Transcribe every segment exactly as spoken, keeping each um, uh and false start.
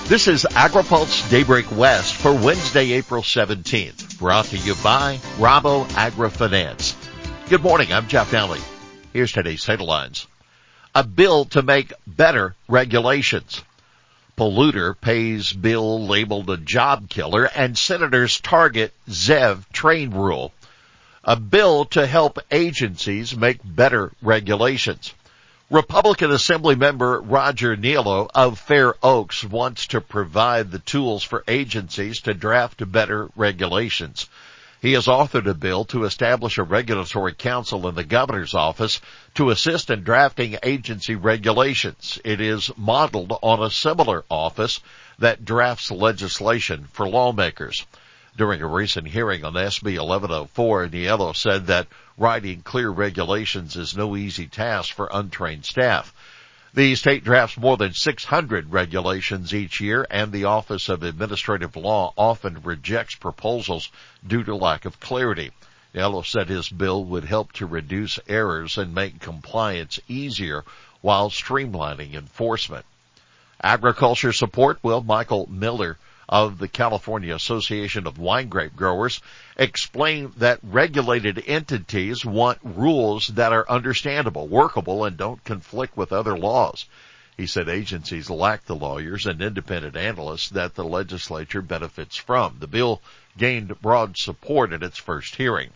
This is AgriPulse Daybreak West for Wednesday, April seventeenth, brought to you by Rabo AgriFinance. Good morning, I'm Jeff Daly. Here's today's headlines. A bill to make better regulations. Polluter pays bill labeled a job killer, and senators target ZEV train rule. A bill to help agencies make better regulations. Republican Assembly member Roger Niello of Fair Oaks wants to provide the tools for agencies to draft better regulations. He has authored a bill to establish a regulatory council in the governor's office to assist in drafting agency regulations. It is modeled on a similar office that drafts legislation for lawmakers. During a recent hearing on S B eleven oh four, Niello said that writing clear regulations is no easy task for untrained staff. The state drafts more than six hundred regulations each year, and the Office of Administrative Law often rejects proposals due to lack of clarity. Niello said his bill would help to reduce errors and make compliance easier while streamlining enforcement. Agriculture support will Michael Miller of the California Association of Wine Grape Growers explained that regulated entities want rules that are understandable, workable, and don't conflict with other laws. He said agencies lack the lawyers and independent analysts that the legislature benefits from. The bill gained broad support at its first hearing.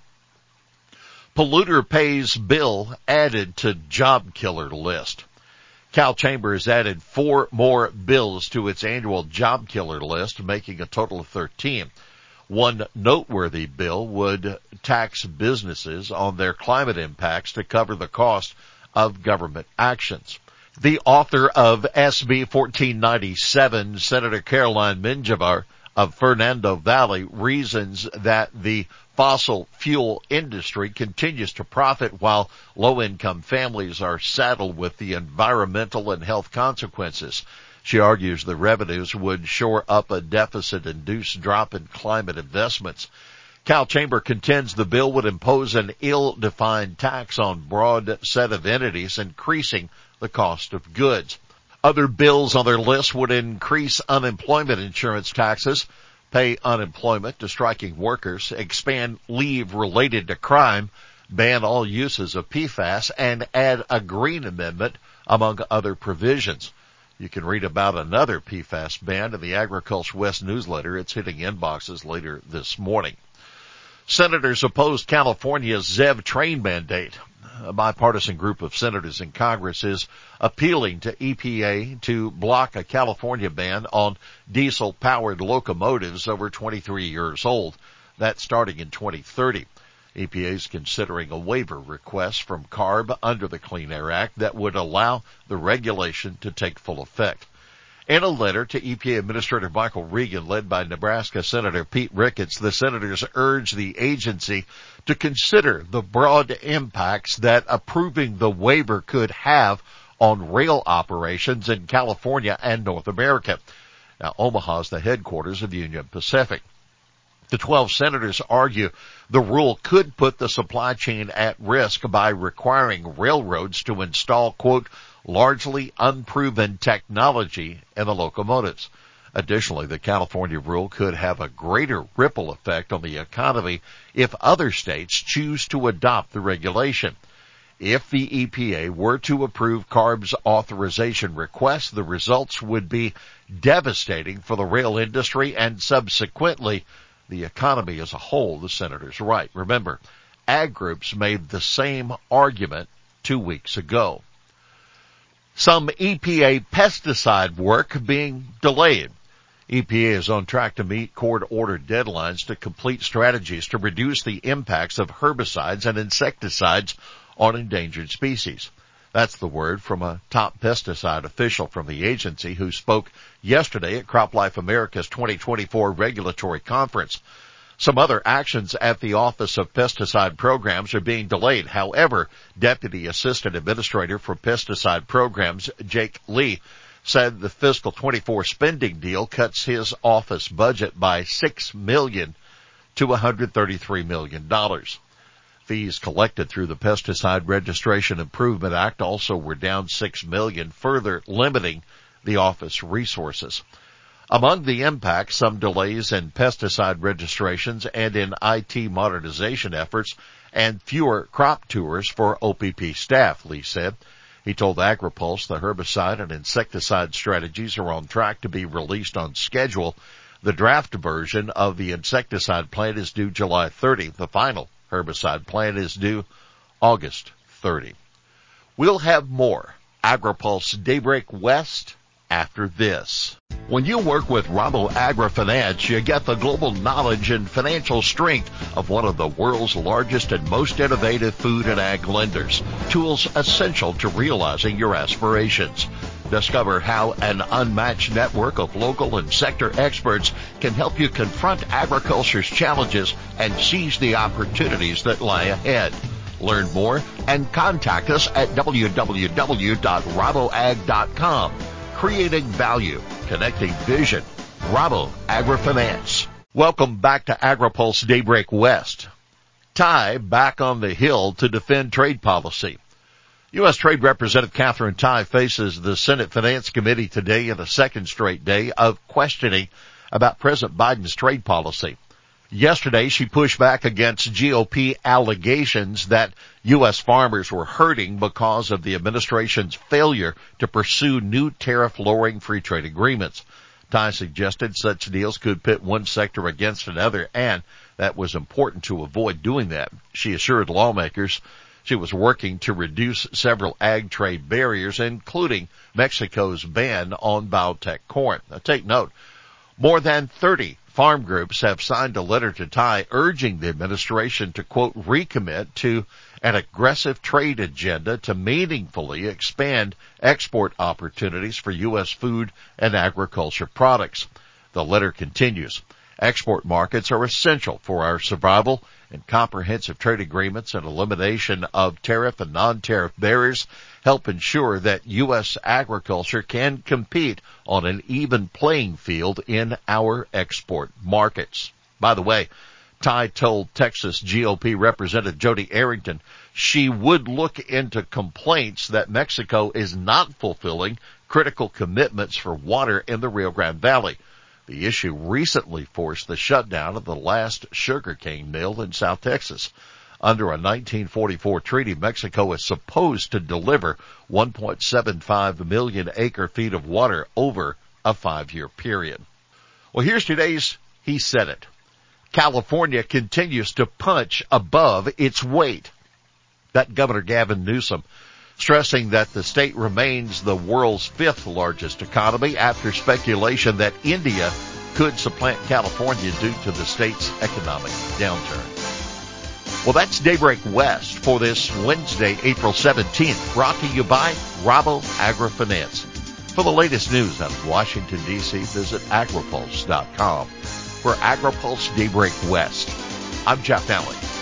Polluter pays bill added to job killer list. Cal Chambers added four more bills to its annual job killer list, making a total of thirteen. One noteworthy bill would tax businesses on their climate impacts to cover the cost of government actions. The author of S B fourteen ninety-seven, Senator Caroline Menjivar of Fernando Valley, reasons that the fossil fuel industry continues to profit while low-income families are saddled with the environmental and health consequences. She argues the revenues would shore up a deficit-induced drop in climate investments. Cal Chamber contends the bill would impose an ill-defined tax on broad set of entities, increasing the cost of goods. Other bills on their list would increase unemployment insurance taxes, pay unemployment to striking workers, expand leave related to crime, ban all uses of P FAS, and add a green amendment, among other provisions. You can read about another P FAS ban in the Agriculture West newsletter. It's hitting inboxes later this morning. Senators opposed California's ZEV train mandate. A bipartisan group of senators in Congress is appealing to E P A to block a California ban on diesel-powered locomotives over twenty-three years old. That's starting in twenty thirty. E P A is considering a waiver request from CARB under the Clean Air Act that would allow the regulation to take full effect. In a letter to E P A Administrator Michael Regan, led by Nebraska Senator Pete Ricketts, the senators urged the agency to consider the broad impacts that approving the waiver could have on rail operations in California and North America. Now, Omaha is the headquarters of Union Pacific. The twelve senators argue the rule could put the supply chain at risk by requiring railroads to install, quote, largely unproven technology in the locomotives. Additionally, the California rule could have a greater ripple effect on the economy if other states choose to adopt the regulation. If the E P A were to approve CARB's authorization request, the results would be devastating for the rail industry and subsequently the economy as a whole, the senators write. Remember, ag groups made the same argument two weeks ago. Some E P A pesticide work being delayed. E P A is on track to meet court-ordered deadlines to complete strategies to reduce the impacts of herbicides and insecticides on endangered species. That's the word from a top pesticide official from the agency who spoke yesterday at CropLife America's twenty twenty-four regulatory conference. Some other actions at the Office of Pesticide Programs are being delayed. However, Deputy Assistant Administrator for Pesticide Programs Jake Lee said the fiscal twenty-four spending deal cuts his office budget by six million dollars to one hundred thirty-three million dollars. Fees collected through the Pesticide Registration Improvement Act also were down six million dollars, further limiting the office resources. Among the impacts, some delays in pesticide registrations and in I T modernization efforts and fewer crop tours for O P P staff, Lee said. He told AgriPulse the herbicide and insecticide strategies are on track to be released on schedule. The draft version of the insecticide plan is due July thirtieth. The final herbicide plan is due August thirtieth. We'll have more AgriPulse Daybreak West after this. When you work with Rabo AgriFinance, you get the global knowledge and financial strength of one of the world's largest and most innovative food and ag lenders. Tools essential to realizing your aspirations. Discover how an unmatched network of local and sector experts can help you confront agriculture's challenges and seize the opportunities that lie ahead. Learn more and contact us at w w w dot raboag dot com. Creating value, connecting vision. Rabo AgriFinance. Welcome back to AgriPulse Daybreak West. Tai back on the Hill to defend trade policy. U S. Trade Representative Katherine Tai faces the Senate Finance Committee today in a second straight day of questioning about President Biden's trade policy. Yesterday, she pushed back against G O P allegations that U S farmers were hurting because of the administration's failure to pursue new tariff-lowering free trade agreements. Tai suggested such deals could pit one sector against another, and that was important to avoid doing that. She assured lawmakers she was working to reduce several ag trade barriers, including Mexico's ban on biotech corn. Now, take note, more than thirty farm groups have signed a letter to Tai urging the administration to, quote, recommit to an aggressive trade agenda to meaningfully expand export opportunities for U S food and agriculture products. The letter continues. Export markets are essential for our survival, and comprehensive trade agreements and elimination of tariff and non-tariff barriers help ensure that U S agriculture can compete on an even playing field in our export markets. By the way, Tai told Texas G O P Representative Jody Arrington she would look into complaints that Mexico is not fulfilling critical commitments for water in the Rio Grande Valley. The issue recently forced the shutdown of the last sugarcane mill in South Texas. Under a nineteen forty-four treaty, Mexico is supposed to deliver one point seven five million acre feet of water over a five-year period. Well, here's today's He Said It. California continues to punch above its weight. That Governor Gavin Newsom stressing that the state remains the world's fifth largest economy after speculation that India could supplant California due to the state's economic downturn. Well, that's Daybreak West for this Wednesday, April seventeenth, brought to you by Rabo AgriFinance. For the latest news out of Washington, D C, visit agripulse dot com. For AgriPulse Daybreak West, I'm Jeff Allen.